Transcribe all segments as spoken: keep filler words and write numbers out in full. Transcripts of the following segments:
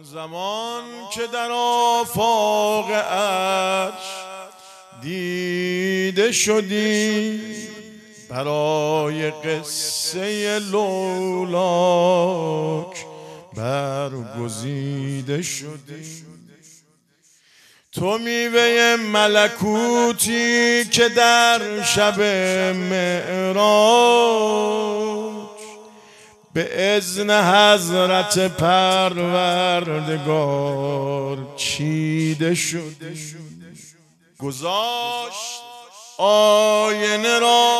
زمان که در آفاق عرش دیده شدی، برای قصه لولاک برگزیده شدی. تو میوه ملکوتی که در شب معراج به اذن حضرت پروردگار چیده شدی. گذاشت آینه را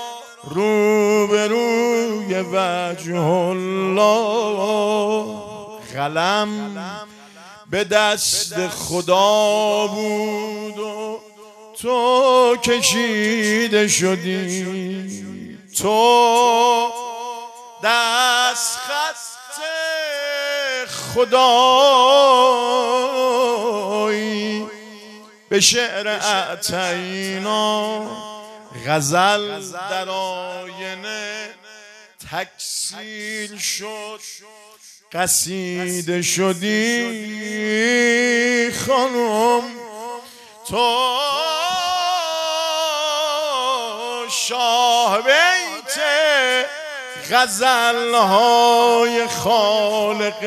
روبروی وجه الله، قلم به دست خدا بود و تو کشیده شدی. تو دست خط خدایی به شعر اعطینا، غزل در آینه تکثیر شد، قصیده شدی. خانم تو شاه بیت غزل‌های خالق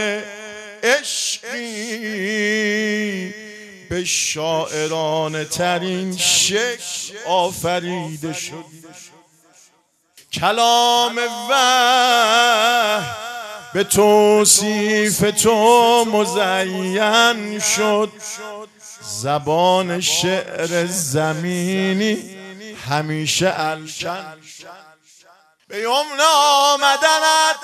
عشقی، به شاعرانه ترین شکل آفریده شد. کلام وحی به توصیف تو مزین شد، زبان شعر زمینی همیشه الکن. به یمن آمدنت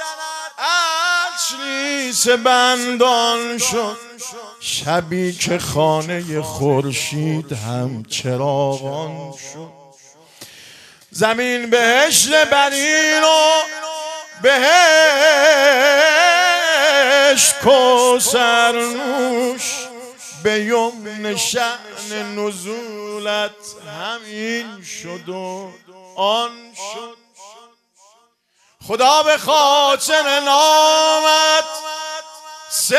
اجلیس بندان شد، شبی که خانه خورشید هم چراغان شد. زمین بهشت برین و بهشت کوثر نوش، به یمن شأن نزولت همین شد و آن شد. خدا به خاطر نامت سه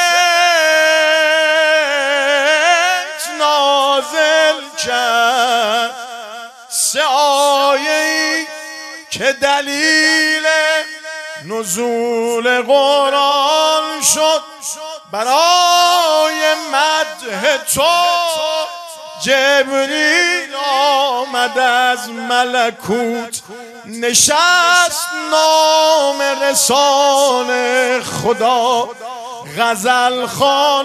بیت نازل کرد، سه آیه‌ای که دلیل نزول قرآن شد. برای مدح تو جبریل آمد از ملکوت، نشست نام رسان خدا، غزل خوان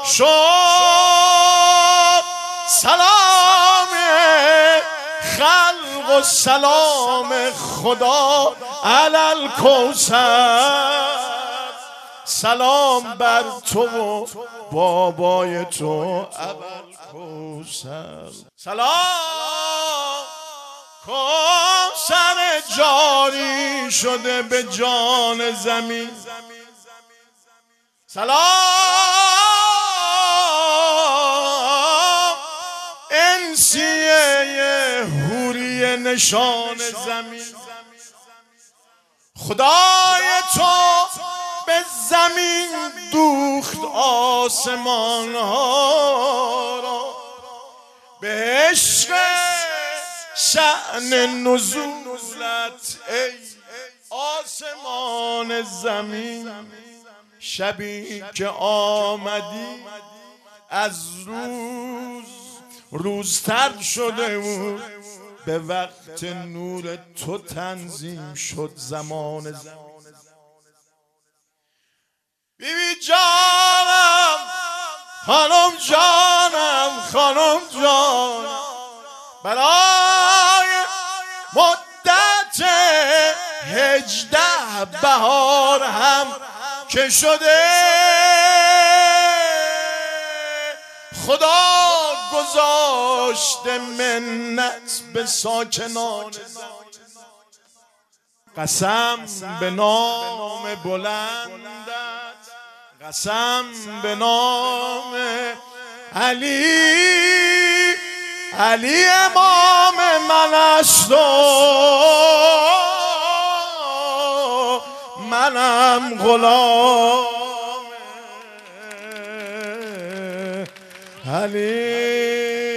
شد. سلام خلق و سلام خدا علی الکوثر، سلام بر تو و بابای تو ابوالکوثر. سلام کوثر جاری شده به جان زمین، سلام انسیه حوری نشان زمین. خدای تو به زمین دوخت آسمان ها را، به عشق شأن نزولت ای آسمان زمین. شبی که آمدی از روز روزتر شده بود، به وقت نور تو تنظیم شد زمان زمان. بیبی جانم خانم جانم خانم جانم، برای مدت هجده بهار هم که شده، خدا گذاشته منت به ساکنان. قسم به نام بلندت، قسم به نام علی، علی امام من است و منم غلام حلیم